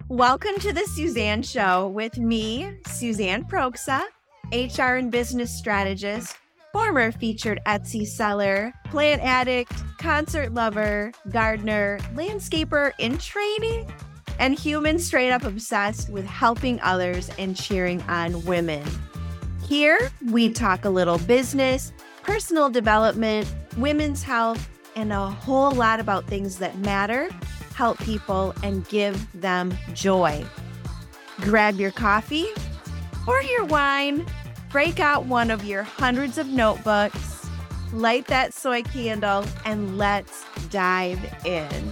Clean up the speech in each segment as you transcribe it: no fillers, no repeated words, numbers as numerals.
Welcome to the Suzanne Show with me, Suzanne Proksa, HR and business strategist, former featured Etsy seller, plant addict, concert lover, gardener, landscaper in training, and human straight up obsessed with helping others and cheering on women. Here, we talk a little business, personal development, women's health, and a whole lot about things that matter, help people, and give them joy. Grab your coffee or your wine, break out one of your hundreds of notebooks, light that soy candle, and let's dive in.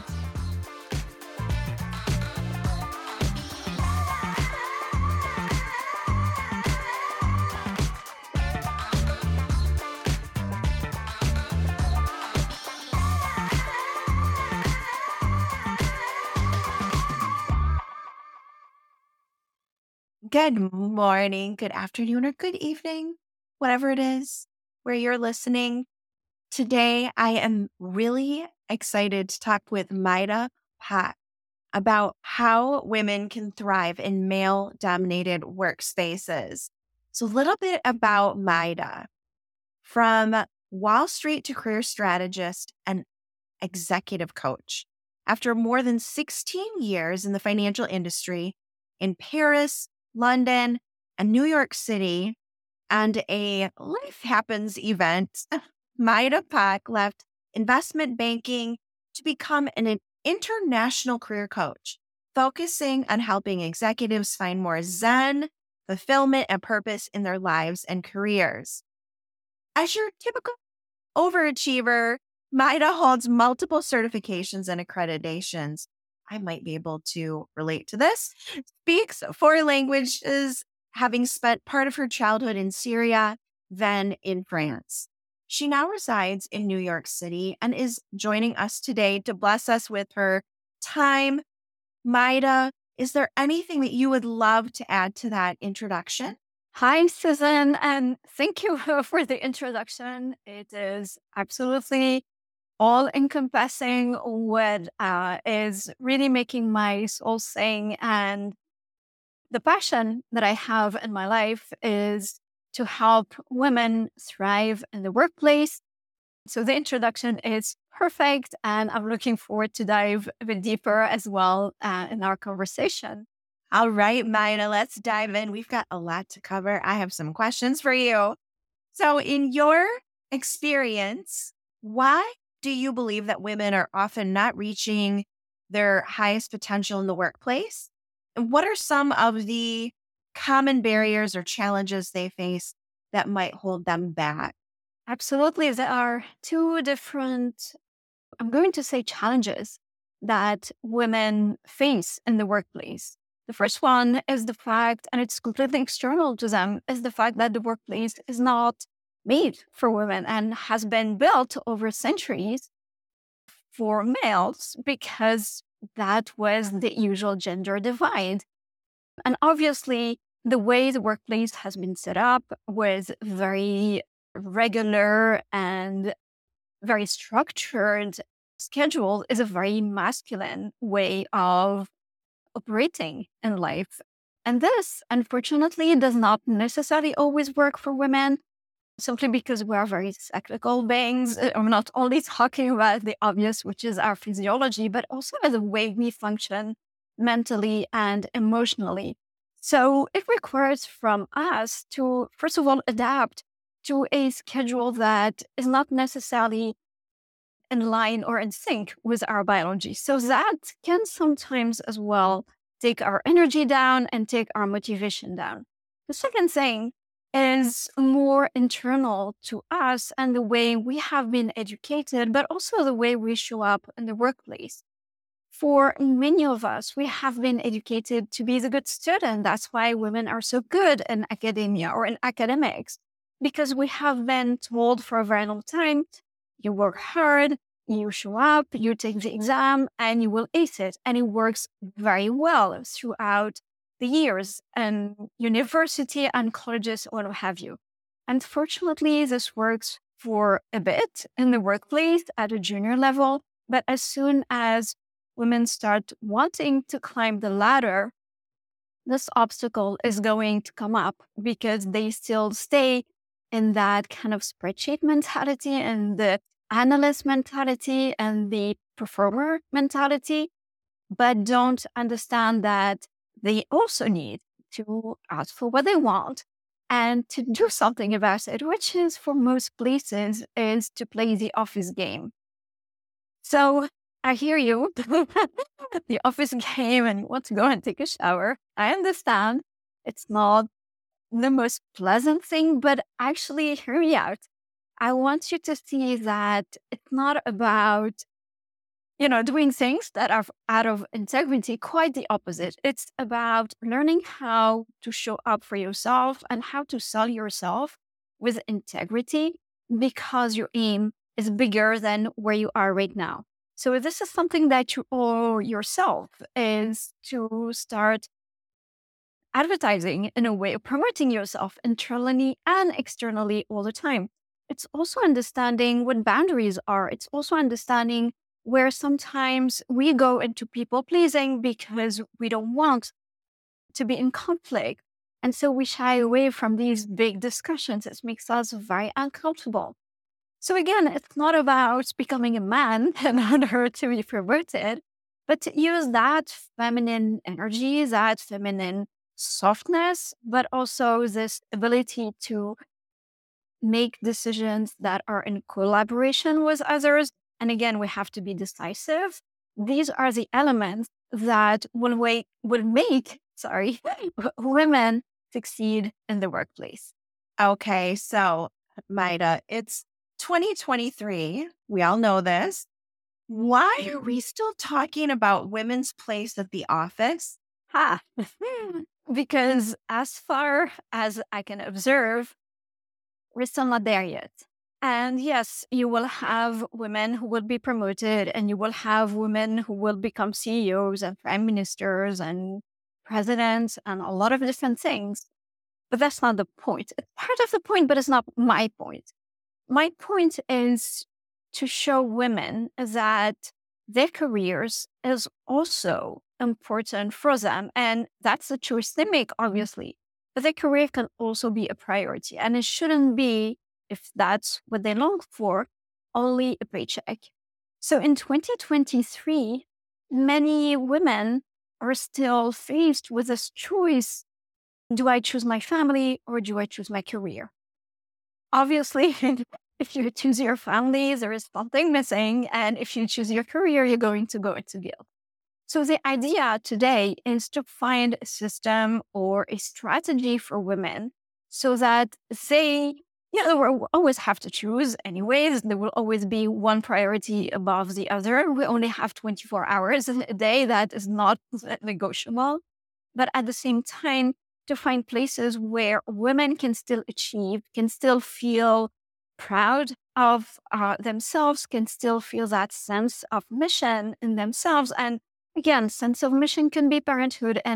Good morning, good afternoon, or good evening, whatever it is where you're listening. Today, I am really excited to talk with Maida Pak about how women can thrive in male-dominated workspaces. So a little bit about Maida. From Wall Street to career strategist and executive coach. After more than 16 years in the financial industry in Paris, London, and New York City, and a Life Happens event, Maida Pak left investment banking to become an international career coach, focusing on helping executives find more zen, fulfillment, and purpose in their lives and careers. As your typical overachiever, Maida holds multiple certifications and accreditations. I might be able to relate to this. Speaks 4 languages, having spent part of her childhood in Syria, then in France. She now resides in New York City and is joining us today to bless us with her time. Maida, is there anything that you would love to add to that introduction? Hi, Susan, and thank you for the introduction. It is absolutely all encompassing what is really making my soul sing. And the passion that I have in my life is to help women thrive in the workplace. So the introduction is perfect, and I'm looking forward to dive a bit deeper as well in our conversation. All right, Maida, let's dive in. We've got a lot to cover. I have some questions for you. So, in your experience, why do you believe that women are often not reaching their highest potential in the workplace? And what are some of the common barriers or challenges they face that might hold them back? Absolutely. There are two different, I'm going to say, challenges that women face in the workplace. The first one is the fact, and it's completely external to them, is the fact that the workplace is not made for women and has been built over centuries for males because that was the usual gender divide. And obviously, the way the workplace has been set up was very regular and very structured schedule is a very masculine way of operating in life. And this, unfortunately, does not necessarily always work for women, simply because we are very cyclical beings. I'm not only talking about the obvious, which is our physiology, but also the way we function mentally and emotionally. So it requires from us to, first of all, adapt to a schedule that is not necessarily in line or in sync with our biology. So that can sometimes as well take our energy down and take our motivation down. The second thing is more internal to us and the way we have been educated, but also the way we show up in the workplace. For many of us, we have been educated to be the good student. That's why women are so good in academia or in academics, because we have been told for a very long time, you work hard, you show up, you take the exam, and you will ace it. And it works very well throughout the years and university and colleges, what have you. Unfortunately, this works for a bit in the workplace at a junior level, but as soon as women start wanting to climb the ladder, this obstacle is going to come up because they still stay in that kind of spreadsheet mentality and the analyst mentality and the performer mentality, but don't understand that they also need to ask for what they want and to do something about it, which is for most places is to play the office game. So I hear you. The office game and you want to go and take a shower. I understand it's not the most pleasant thing, but actually hear me out. I want you to see that it's not about, doing things that are out of integrity, quite the opposite. It's about learning how to show up for yourself and how to sell yourself with integrity because your aim is bigger than where you are right now. So if this is something that you owe yourself is to start advertising in a way, promoting yourself internally and externally all the time. It's also understanding what boundaries are. It's also understanding where sometimes we go into people pleasing because we don't want to be in conflict. And so we shy away from these big discussions. It makes us very uncomfortable. So again, it's not about becoming a man in order to be promoted, but to use that feminine energy, that feminine softness, but also this ability to make decisions that are in collaboration with others. And again, we have to be decisive. These are the elements that will make, women succeed in the workplace. Okay, so Maida, it's 2023. We all know this. Why are we still talking about women's place at the office? Because as far as I can observe, we're still not there yet. And yes, you will have women who will be promoted, and you will have women who will become CEOs and prime ministers and presidents and a lot of different things. But that's not the point. It's part of the point, but it's not my point. My point is to show women that their careers is also important for them. And that's the choice they make, obviously. But their career can also be a priority. And it shouldn't be, if that's what they long for, only a paycheck. So in 2023, many women are still faced with this choice. Do I choose my family or do I choose my career? Obviously, if you choose your family, there is something missing. And if you choose your career, you're going to go into guilt. So the idea today is to find a system or a strategy for women so that they, will always have to choose anyways. There will always be one priority above the other. We only have 24 hours a day. That is not negotiable. But at the same time, to find places where women can still achieve, can still feel proud of themselves, can still feel that sense of mission in themselves. And again, sense of mission can be parenthood, and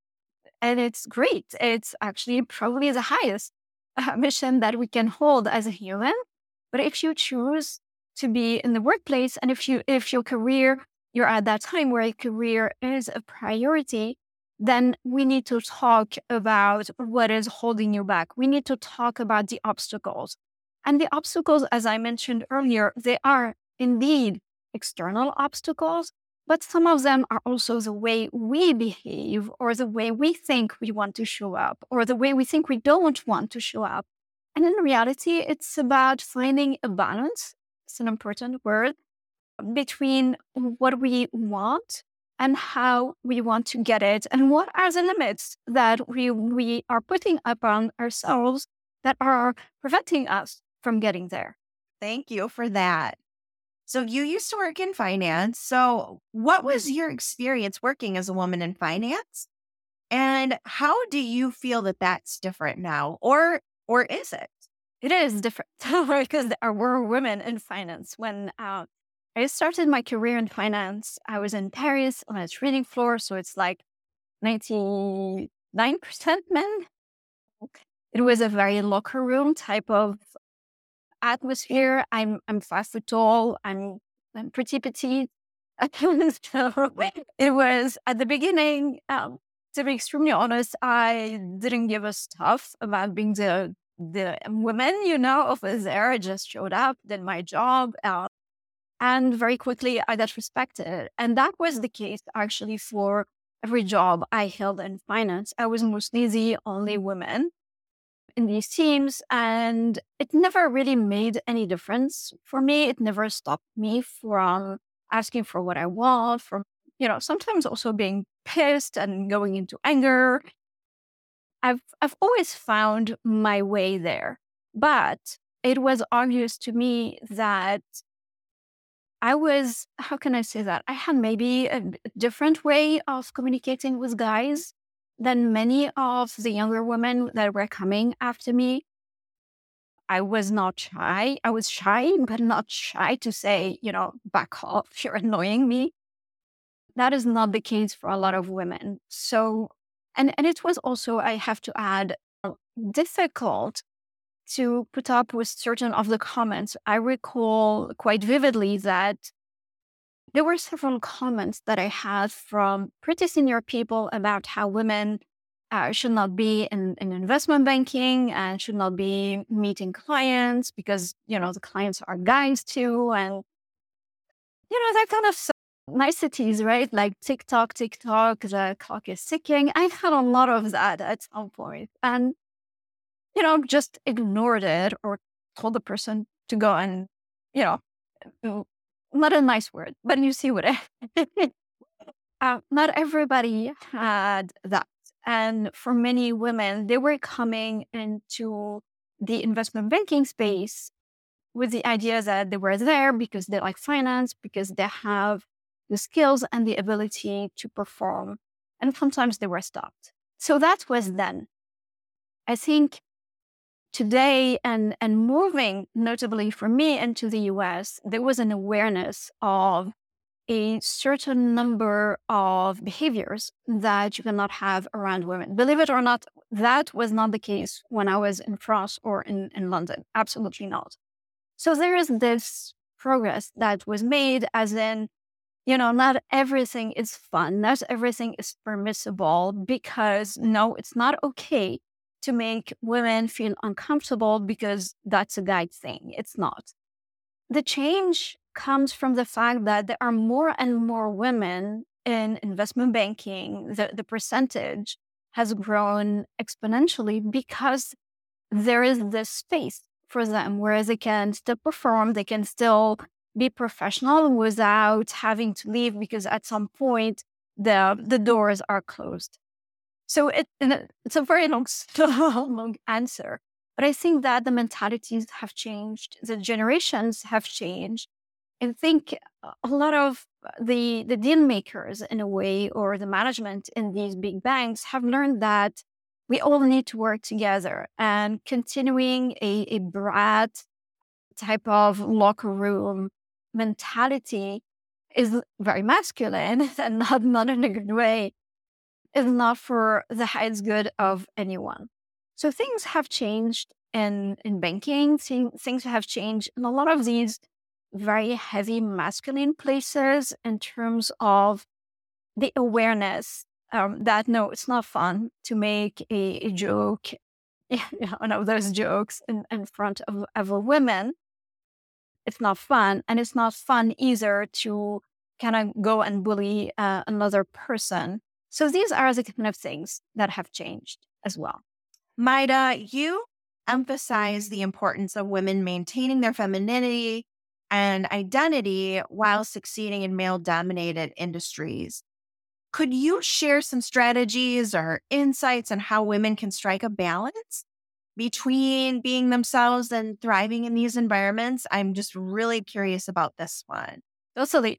it's great. It's actually probably the highest mission that we can hold as a human. But if you choose to be in the workplace, and if your career, you're at that time where a career is a priority, then we need to talk about what is holding you back. We need to talk about the obstacles. And the obstacles, as I mentioned earlier, they are indeed external obstacles, but some of them are also the way we behave or the way we think we want to show up or the way we think we don't want to show up. And in reality, it's about finding a balance. It's an important word between what we want and how we want to get it, and what are the limits that we are putting upon ourselves that are preventing us from getting there. Thank you for that. So you used to work in finance. So what was your experience working as a woman in finance? And how do you feel that that's different now? Or is it? It is different because there were women in finance. When I started my career in finance, I was in Paris on a trading floor. So it's like 99% men. It was a very locker room type of atmosphere. I'm 5 foot tall. I'm pretty petite. So it was at the beginning, to be extremely honest, I didn't give a stuff about being the woman, over there. I just showed up, did my job, and very quickly I got respected. And that was the case actually for every job I held in finance. I was mostly the only woman in these teams, and it never really made any difference for me. It never stopped me from asking for what I want, from, sometimes also being pissed and going into anger. I've always found my way there. But it was obvious to me that how can I say that? I had maybe a different way of communicating with guys than many of the younger women that were coming after me. I was not shy. I was shy, but not shy to say, back off, you're annoying me. That is not the case for a lot of women. So, and it was also, I have to add, difficult to put up with certain of the comments. I recall quite vividly that there were several comments that I had from pretty senior people about how women should not be in investment banking and should not be meeting clients because, the clients are guys too. And, that kind of niceties, right? Like TikTok, the clock is ticking. I had a lot of that at some point. And, just ignored it or told the person to go and, not a nice word, but you see what not everybody had that. And for many women, they were coming into the investment banking space with the idea that they were there because they like finance, because they have the skills and the ability to perform. And sometimes they were stopped. So that was then. I think today and moving notably for me into the US, there was an awareness of a certain number of behaviors that you cannot have around women. Believe it or not, that was not the case when I was in France or in London. Absolutely not. So there is this progress that was made, as in, not everything is fun, not everything is permissible, because no, it's not okay to make women feel uncomfortable because that's a guy thing. It's not. The change comes from the fact that there are more and more women in investment banking. The percentage has grown exponentially because there is this space for them where they can still perform, they can still be professional without having to leave because at some point the doors are closed. So it's a very long, long answer. But I think that the mentalities have changed, the generations have changed. I think a lot of the deal makers, in a way, or the management in these big banks have learned that we all need to work together, and continuing a brat type of locker room mentality is very masculine and not in a good way, is not for the highest good of anyone. So things have changed in banking. Things have changed in a lot of these very heavy masculine places in terms of the awareness that no, it's not fun to make a joke, one of those jokes in front of a woman. It's not fun. And it's not fun either to kind of go and bully another person. So these are the kind of things that have changed as well. Maida, you emphasize the importance of women maintaining their femininity and identity while succeeding in male-dominated industries. Could you share some strategies or insights on how women can strike a balance between being themselves and thriving in these environments? I'm just really curious about this one. Totally.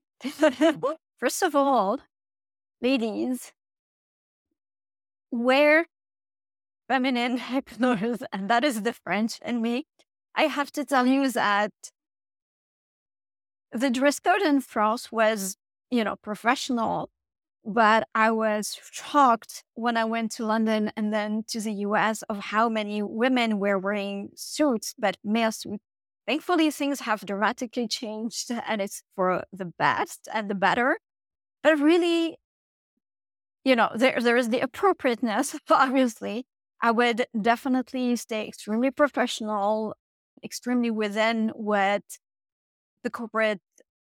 First of all, ladies, wear feminine clothes, and that is the French in me. I have to tell you that the dress code in France was, professional, but I was shocked when I went to London and then to the US of how many women were wearing suits, but male suits. Thankfully, things have dramatically changed and it's for the best and the better. But really, there is the appropriateness, obviously. I would definitely stay extremely professional, extremely within what the corporate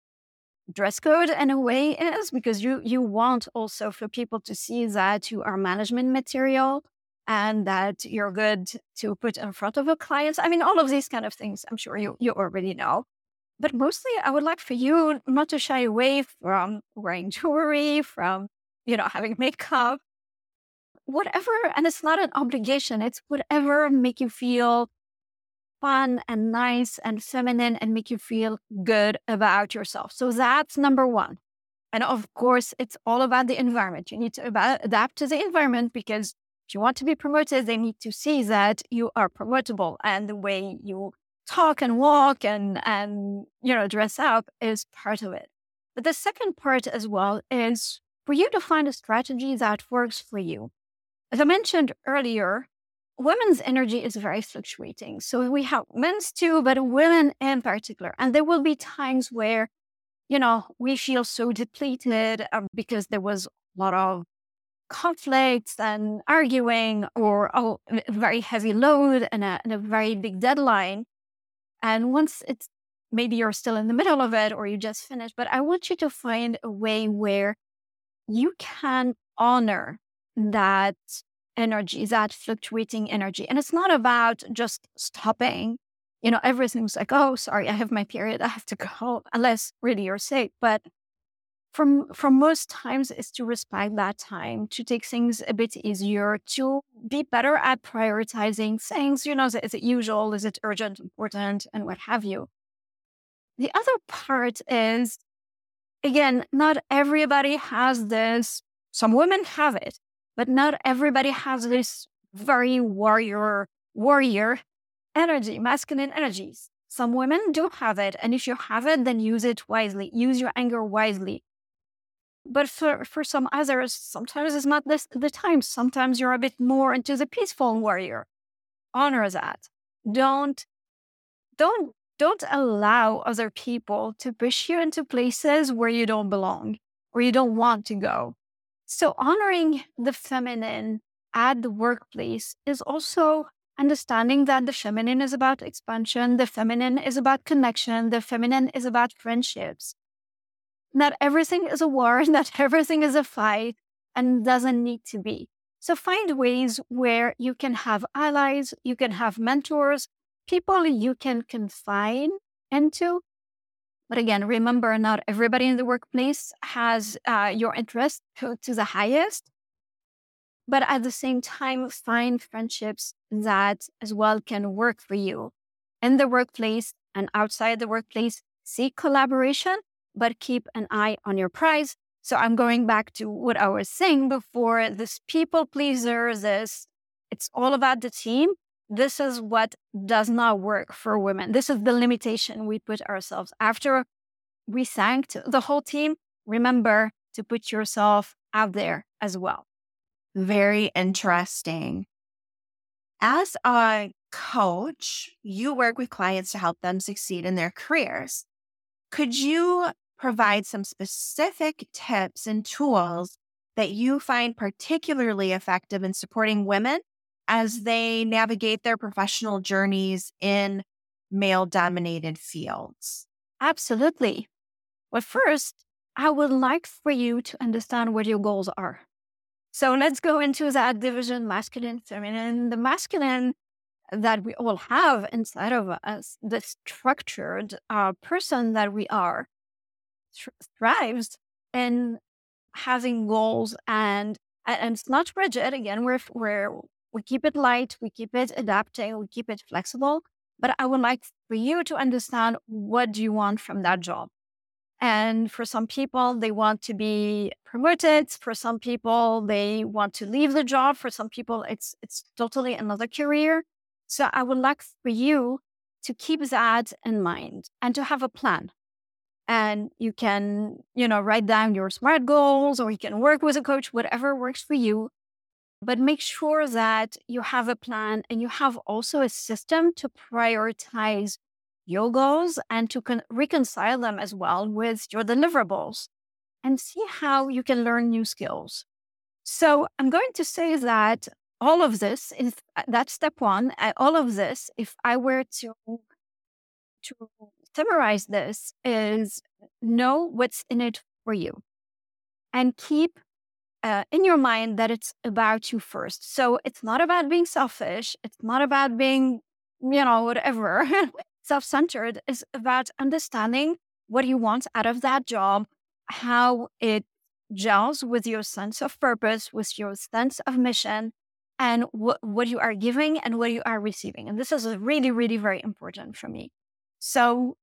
dress code in a way is, because you want also for people to see that you are management material and that you're good to put in front of a client. I mean, all of these kind of things, I'm sure you already know. But mostly, I would like for you not to shy away from wearing jewelry, from, having makeup, whatever. And it's not an obligation. It's whatever make you feel fun and nice and feminine and make you feel good about yourself. So that's number one. And of course, it's all about the environment. You need to adapt to the environment, because if you want to be promoted, they need to see that you are promotable, and the way you talk and walk and dress up is part of it. But the second part as well is for you to find a strategy that works for you. As I mentioned earlier, women's energy is very fluctuating. So we have men's too, but women in particular. And there will be times where, we feel so depleted because there was a lot of conflicts and arguing, or a very heavy load and a very big deadline. And once it's, maybe you're still in the middle of it or you just finished, but I want you to find a way where you can honor that energy, that fluctuating energy. And it's not about just stopping. Everything's like, oh, sorry, I have my period, I have to go, unless really you're sick. But from most times is to respect that time, to take things a bit easier, to be better at prioritizing things. Is it usual? Is it urgent, important, and what have you? The other part is, again, not everybody has this. Some women have it, but not everybody has this very warrior energy, masculine energies. Some women do have it. And if you have it, then use it wisely. Use your anger wisely. But for some others, sometimes it's not the time. Sometimes you're a bit more into the peaceful warrior. Honor that. Don't allow other people to push you into places where you don't belong, where you don't want to go. So honoring the feminine at the workplace is also understanding that the feminine is about expansion, the feminine is about connection, the feminine is about friendships. Not everything is a war, not everything is a fight, and doesn't need to be. So find ways where you can have allies, you can have mentors, people you can confide into. But again, remember, not everybody in the workplace has your interest to the highest. But at the same time, find friendships that as well can work for you in the workplace and outside the workplace. Seek collaboration, but keep an eye on your prize. So I'm going back to what I was saying before, this people pleaser, it's all about the team. This is what does not work for women. This is the limitation we put ourselves. After we thanked the whole team, remember to put yourself out there as well. Very interesting. As a coach, you work with clients to help them succeed in their careers. Could you provide some specific tips and tools that you find particularly effective in supporting women as they navigate their professional journeys in male-dominated fields? Absolutely. Well, first, I would like for you to understand what your goals are. So let's go into that division, masculine, feminine. The masculine that we all have inside of us, the structured person that we are, thrives in having goals, and it's not rigid. Again, we keep it light, we keep it adapting, we keep it flexible. But I would like for you to understand, what do you want from that job? And for some people, they want to be promoted. For some people, they want to leave the job. For some people, it's totally another career. So I would like for you to keep that in mind and to have a plan. And you can, write down your SMART goals, or you can work with a coach, whatever works for you. But make sure that you have a plan and you have also a system to prioritize your goals and to reconcile them as well with your deliverables and see how you can learn new skills. So I'm going to say that all of this is that's step one. All of this, if I were to summarize this, is know what's in it for you and keep in your mind that it's about you first. So it's not about being selfish. It's not about being, whatever, self-centered. It's about understanding what you want out of that job, how it gels with your sense of purpose, with your sense of mission, and what you are giving and what you are receiving. And this is really, really very important for me. So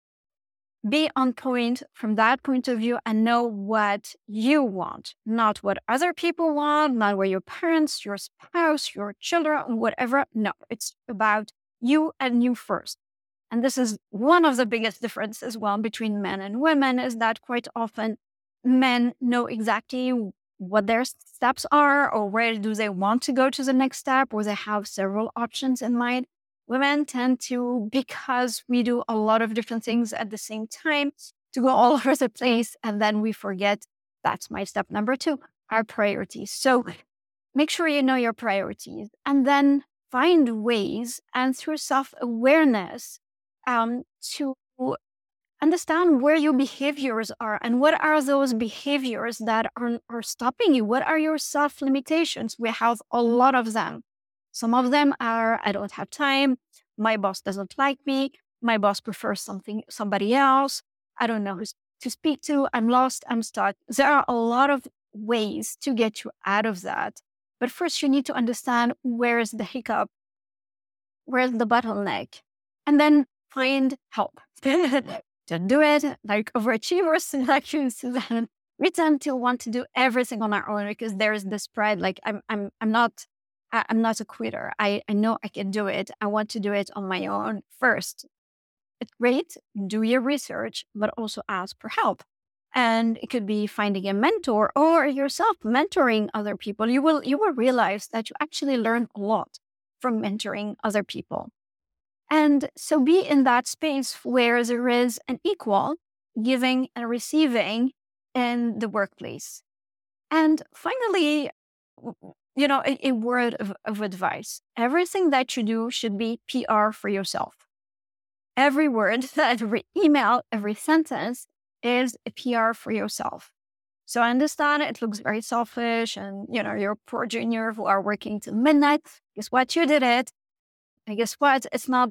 be on point from that point of view and know what you want, not what other people want, not what your parents, your spouse, your children, whatever. No, it's about you and you first. And this is one of the biggest differences as well between men and women, is that quite often men know exactly what their steps are or where do they want to go to the next step, or they have several options in mind. Women tend to, because we do a lot of different things at the same time, to go all over the place. And then we forget, that's my step number 2, our priorities. So make sure you know your priorities and then find ways, and through self-awareness, to understand where your behaviors are and what are those behaviors that are stopping you. What are your self-limitations? We have a lot of them. Some of them are, I don't have time. My boss doesn't like me. My boss prefers somebody else. I don't know who to speak to. I'm lost. I'm stuck. There are a lot of ways to get you out of that. But first, you need to understand where is the hiccup, where's the bottleneck, and then find help. Don't do it like overachievers, like Suzanne. We tend to want to do everything on our own because there's this pride. Like I'm not a quitter. I know I can do it. I want to do it on my own first. It's great. Do your research, but also ask for help. And it could be finding a mentor or yourself mentoring other people. You will realize that you actually learn a lot from mentoring other people. And so be in that space where there is an equal giving and receiving in the workplace. And finally, a word of advice. Everything that you do should be PR for yourself. Every word, every email, every sentence is a PR for yourself. So I understand it looks very selfish and, you're a poor junior who are working till midnight. Guess what? You did it. And guess what?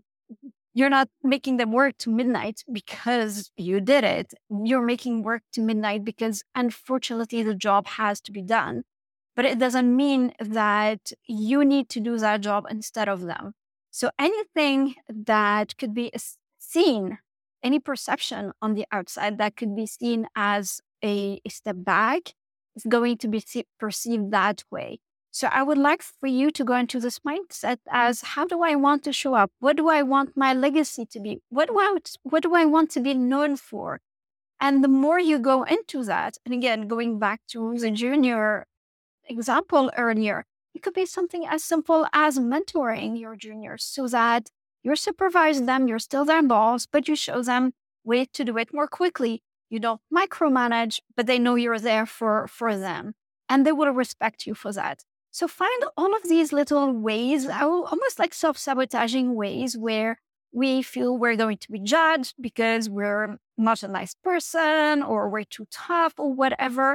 You're not making them work to midnight because you did it. You're making work to midnight because unfortunately the job has to be done. But it doesn't mean that you need to do that job instead of them. So anything that could be seen, any perception on the outside that could be seen as a step back is going to be perceived that way. So I would like for you to go into this mindset as, how do I want to show up? What do I want my legacy to be? What do I want to be known for? And the more you go into that, and again, going back to the junior example earlier, it could be something as simple as mentoring your juniors so that you supervise them, you're still their boss, but you show them ways to do it more quickly. You don't micromanage, but they know you're there for them, and they will respect you for that. So find all of these little ways, almost like self-sabotaging ways, where we feel we're going to be judged because we're not a nice person or we're too tough or whatever,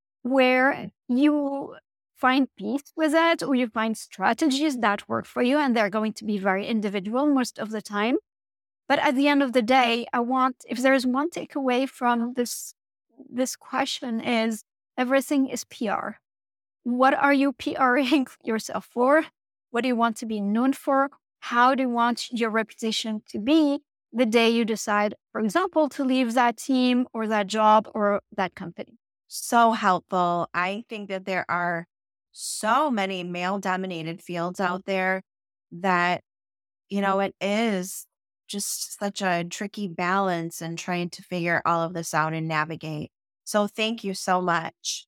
where you find peace with that, or you find strategies that work for you, and they're going to be very individual most of the time. But at the end of the day, if there's one takeaway from this question, is everything is PR. What are you PRing yourself for? What do you want to be known for? How do you want your reputation to be the day you decide, for example, to leave that team or that job or that company? So helpful. I think that there are so many male-dominated fields out there that, it is just such a tricky balance and trying to figure all of this out and navigate. So thank you so much.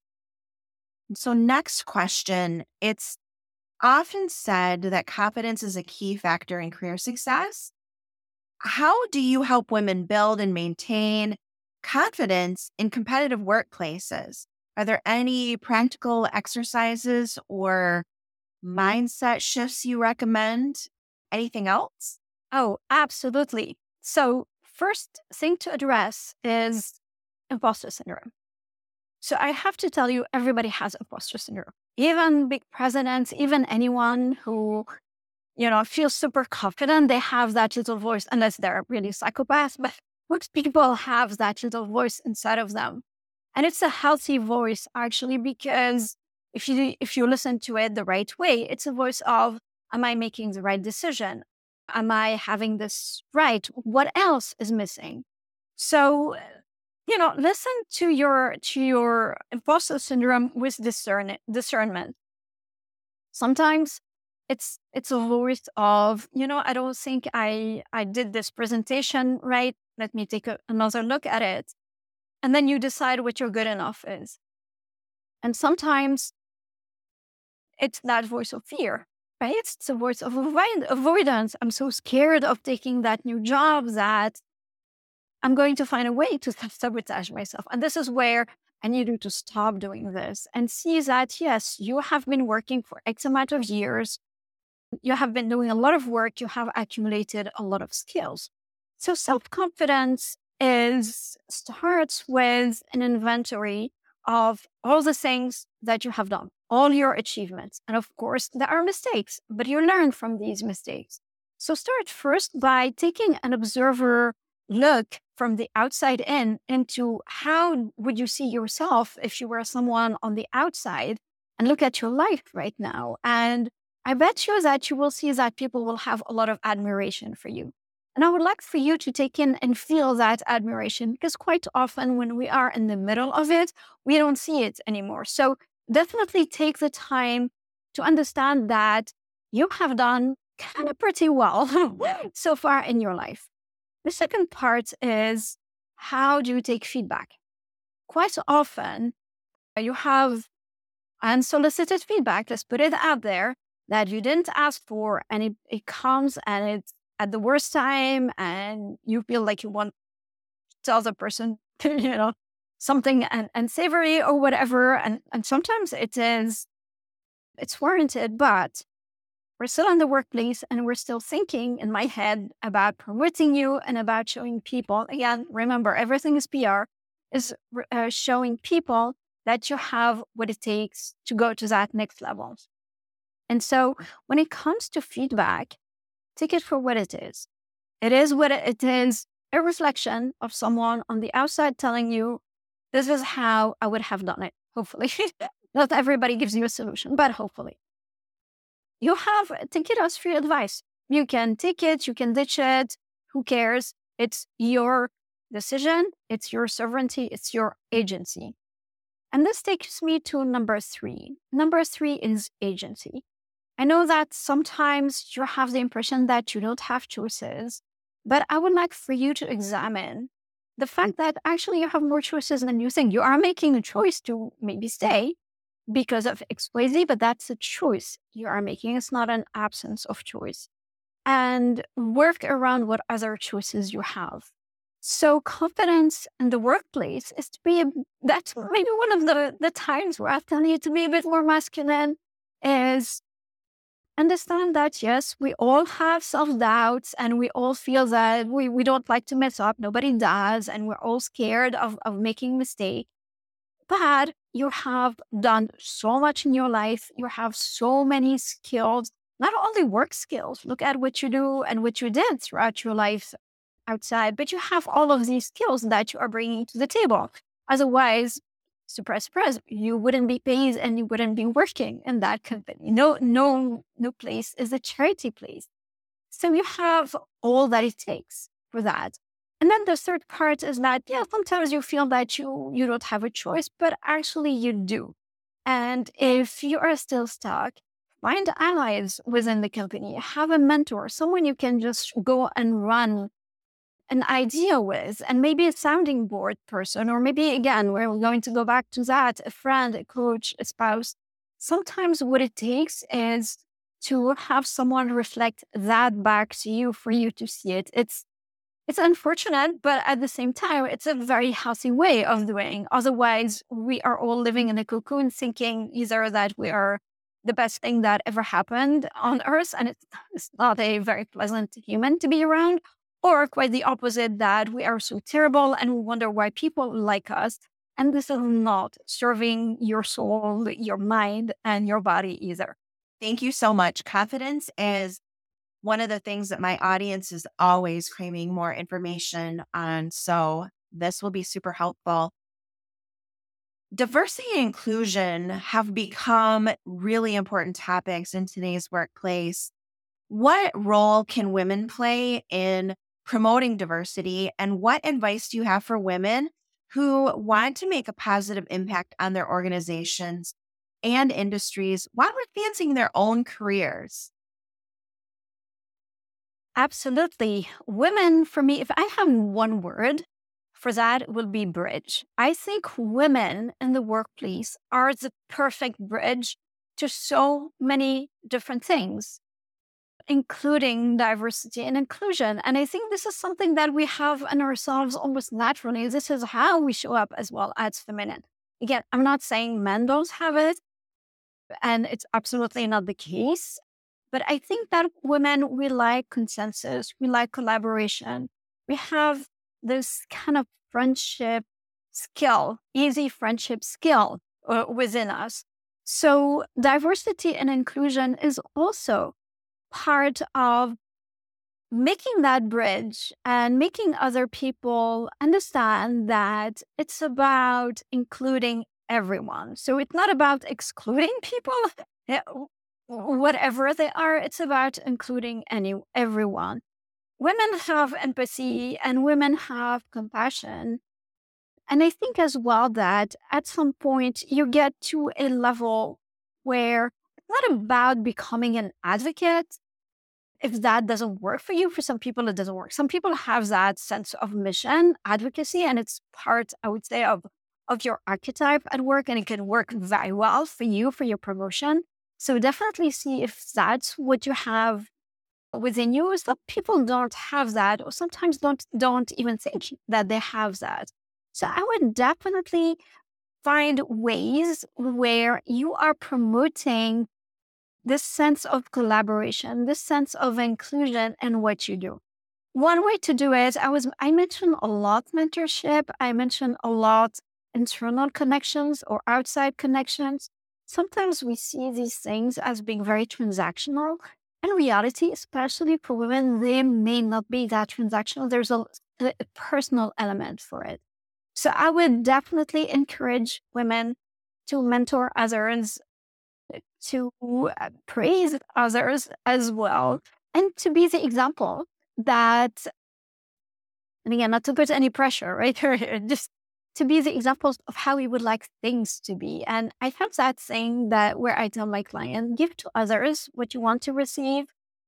So next question, it's often said that confidence is a key factor in career success. How do you help women build and maintain confidence in competitive workplaces? Are there any practical exercises or mindset shifts you recommend? Anything else? Oh, absolutely. So, first thing to address is imposter syndrome. So, I have to tell you, everybody has imposter syndrome. Even big presidents, even anyone who, feels super confident, they have that little voice, unless they're really psychopaths. But most people have that little voice inside of them. And it's a healthy voice, actually, because if you listen to it the right way, it's a voice of, am I making the right decision? Am I having this right? What else is missing? So, listen to your imposter syndrome with discernment. Sometimes it's a voice of, I don't think I did this presentation right. Let me take another look at it. And then you decide what your good enough is. And sometimes it's that voice of fear, right? It's a voice of avoidance. I'm so scared of taking that new job that I'm going to find a way to sabotage myself. And this is where I need you to stop doing this and see that, yes, you have been working for X amount of years. You have been doing a lot of work. You have accumulated a lot of skills. So self-confidence starts with an inventory of all the things that you have done, all your achievements. And of course, there are mistakes, but you learn from these mistakes. So start first by taking an observer look from the outside in into how would you see yourself if you were someone on the outside, and look at your life right now. And I bet you that you will see that people will have a lot of admiration for you. And I would like for you to take in and feel that admiration, because quite often when we are in the middle of it, we don't see it anymore. So definitely take the time to understand that you have done kind of pretty well so far in your life. The second part is, how do you take feedback? Quite often, you have unsolicited feedback, let's put it out there, that you didn't ask for, and it comes and it's at the worst time, and you feel like you want to tell the person, something unsavory or whatever. And sometimes it's warranted, but we're still in the workplace and we're still thinking in my head about promoting you and about showing people. Again, remember, everything is PR, is showing people that you have what it takes to go to that next level. And so when it comes to feedback, take it for what it is. It is what it is, a reflection of someone on the outside telling you, this is how I would have done it, hopefully. Not everybody gives you a solution, but hopefully. Take it as free advice. You can take it, you can ditch it. Who cares? It's your decision. It's your sovereignty. It's your agency. And this takes me to number 3. Number 3 is agency. I know that sometimes you have the impression that you don't have choices, but I would like for you to examine the fact that actually you have more choices than you think. You are making a choice to maybe stay because of XYZ, but that's a choice you are making. It's not an absence of choice. And work around what other choices you have. So confidence in the workplace is that's maybe one of the times where I tell you to be a bit more masculine, is understand that, yes, we all have self-doubts and we all feel that we don't like to mess up. Nobody does. And we're all scared of making mistakes. But you have done so much in your life. You have so many skills, not only work skills. Look at what you do and what you did throughout your life outside, but you have all of these skills that you are bringing to the table. Otherwise, surprise, surprise, you wouldn't be paid and you wouldn't be working in that company. No place is a charity place. So you have all that it takes for that. And then the third part is that, sometimes you feel that you don't have a choice, but actually you do. And if you are still stuck, find allies within the company, have a mentor, someone you can just go and run an idea with, and maybe a sounding board person, or maybe, again, we're going to go back to that, a friend, a coach, a spouse. Sometimes what it takes is to have someone reflect that back to you for you to see it. It's unfortunate, but at the same time, it's a very healthy way of doing. Otherwise, we are all living in a cocoon thinking either that we are the best thing that ever happened on earth, and it's not a very pleasant human to be around, or quite the opposite, that we are so terrible and we wonder why people like us. And this is not serving your soul, your mind, and your body either. Thank you so much. Confidence is one of the things that my audience is always craving more information on. So this will be super helpful. Diversity and inclusion have become really important topics in today's workplace. What role can women play in promoting diversity, and what advice do you have for women who want to make a positive impact on their organizations and industries while advancing their own careers? Absolutely. Women, for me, if I have one word for that, it will be bridge. I think women in the workplace are the perfect bridge to so many different things, including diversity and inclusion. And I think this is something that we have in ourselves almost naturally. This is how we show up as well as feminine. Again, I'm not saying men don't have it, and it's absolutely not the case. But I think that women, we like consensus, we like collaboration. We have this kind of friendship skill, easy friendship skill within us. So diversity and inclusion is also part of making that bridge and making other people understand that it's about including everyone. So it's not about excluding people. Yeah, whatever they are, it's about including everyone. Women have empathy and women have compassion. And I think as well that at some point you get to a level where it's not about becoming an advocate. If that doesn't work for you, for some people, it doesn't work. Some people have that sense of mission, advocacy, and it's part, I would say, of your archetype at work, and it can work very well for you, for your promotion. So definitely see if that's what you have within you. Some people don't have that, or sometimes don't even think that they have that. So I would definitely find ways where you are promoting this sense of collaboration, this sense of inclusion in what you do. One way to do it, I mentioned a lot mentorship. I mentioned a lot internal connections or outside connections. Sometimes we see these things as being very transactional. In reality, especially for women, they may not be that transactional. There's a personal element for it. So I would definitely encourage women to mentor others, to praise others as well, and to be the example that, and again, not to put any pressure, right? Just to be the examples of how we would like things to be. And I have that saying that where I tell my client, give to others what you want to receive.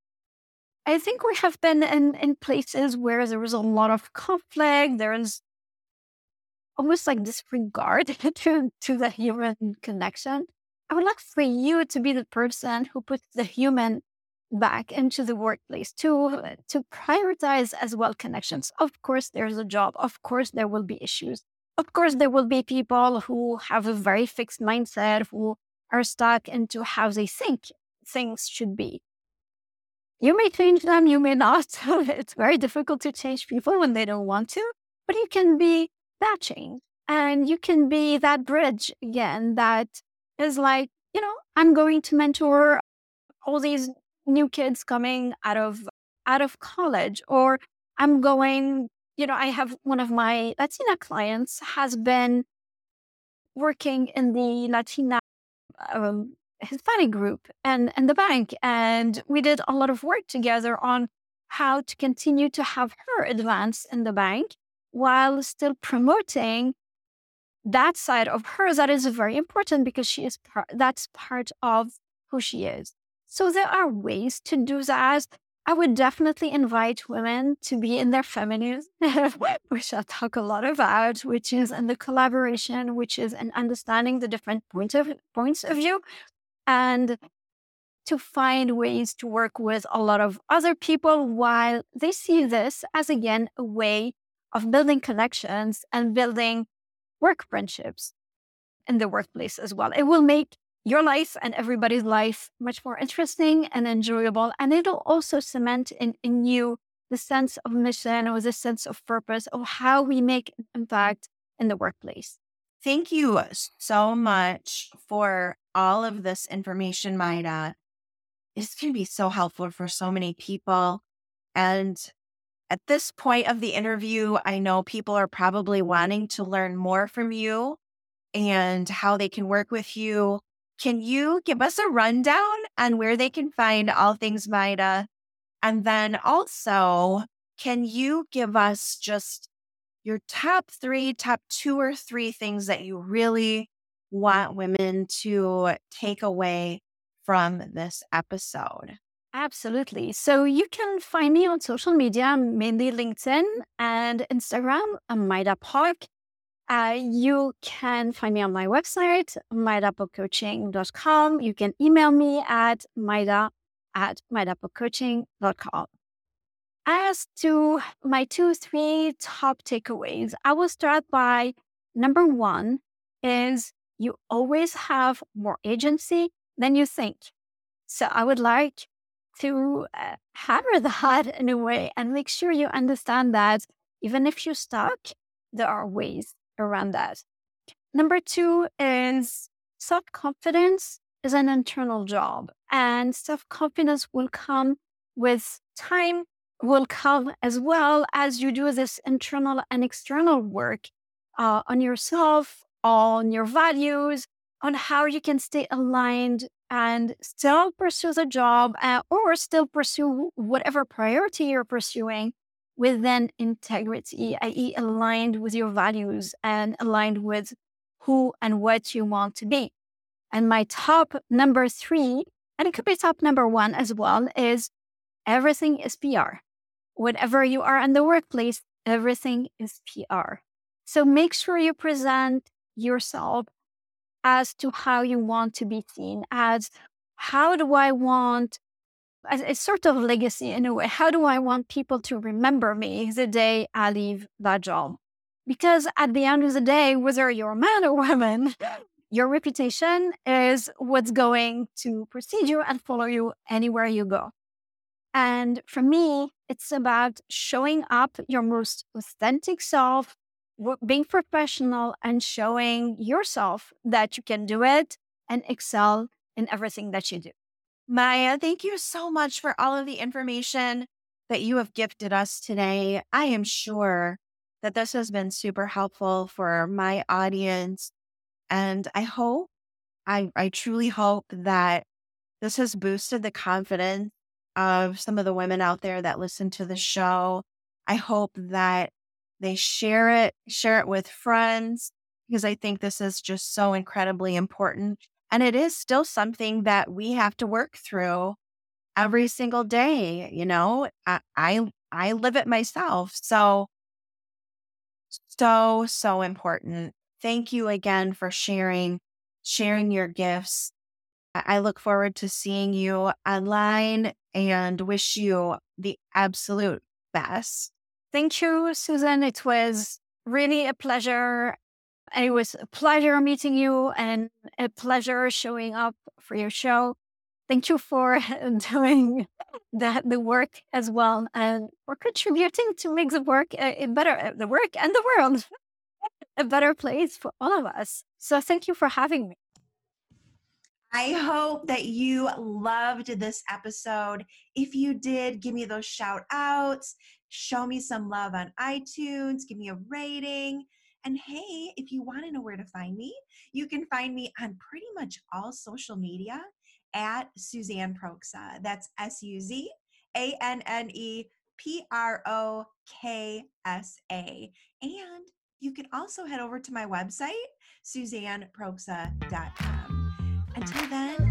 I think we have been in places where there was a lot of conflict. There is almost like disregard to the human connection. I would like for you to be the person who puts the human back into the workplace, to prioritize as well connections. Of course, there's a job. Of course, there will be issues. Of course, there will be people who have a very fixed mindset, who are stuck into how they think things should be. You may change them, you may not. It's very difficult to change people when they don't want to, but you can be that change. And you can be that bridge again that is like, I'm going to mentor all these new kids coming out of college, or I'm going, I have one of my Latina clients has been working in the Latina Hispanic group and the bank. And we did a lot of work together on how to continue to have her advance in the bank while still promoting that side of her that is very important because that's part of who she is. So there are ways to do that. I would definitely invite women to be in their feminine, which I'll talk a lot about, which is in the collaboration, which is in understanding the different points of view, and to find ways to work with a lot of other people while they see this as, again, a way of building connections and building work friendships in the workplace as well. It will make your life and everybody's life much more interesting and enjoyable. And it'll also cement in you the sense of mission or the sense of purpose of how we make an impact in the workplace. Thank you so much for all of this information, Maida. This can be so helpful for so many people. And at this point of the interview, I know people are probably wanting to learn more from you and how they can work with you. Can you give us a rundown on where they can find all things Maida? And then also, can you give us just your top two or three things that you really want women to take away from this episode? Absolutely. So you can find me on social media, mainly LinkedIn and Instagram. I'm Maida Park. You can find me on my website, maidapokcoaching.com. You can email me at maida@maidapokcoaching.com. As to my 3 top takeaways, I will start by number one is you always have more agency than you think. So I would like to hammer that in a way and make sure you understand that even if you're stuck, there are ways around that. Number two is self-confidence is an internal job, and self-confidence will come with time, will come as well as you do this internal and external work on yourself, on your values, on how you can stay aligned and still pursue the job or still pursue whatever priority you're pursuing within integrity, i.e., aligned with your values and aligned with who and what you want to be. And my top number three, and it could be top number one as well, is everything is PR. Whenever you are in the workplace, everything is PR. So make sure you present yourself as to how you want to be seen, as how do I want, as a sort of legacy in a way, how do I want people to remember me the day I leave that job? Because at the end of the day, whether you're a man or woman, your reputation is what's going to precede you and follow you anywhere you go. And for me, it's about showing up your most authentic self, being professional, and showing yourself that you can do it and excel in everything that you do. Maya, thank you so much for all of the information that you have gifted us today. I am sure that this has been super helpful for my audience. And I truly hope that this has boosted the confidence of some of the women out there that listen to the show. I hope that they share it with friends, because I think this is just so incredibly important. And it is still something that we have to work through every single day. You know, I live it myself. So important. Thank you again for sharing your gifts. I look forward to seeing you online and wish you the absolute best. Thank you, Susan. It was really a pleasure. It was a pleasure meeting you and a pleasure showing up for your show. Thank you for doing the work as well and for contributing to make the work the work and the world a better place for all of us. So thank you for having me. I hope that you loved this episode. If you did, give me those shout outs, show me some love on iTunes, give me a rating. And hey, if you want to know where to find me, you can find me on pretty much all social media at Suzanne Proksa. That's SuzanneProksa. And you can also head over to my website, SuzanneProksa.com. Until then,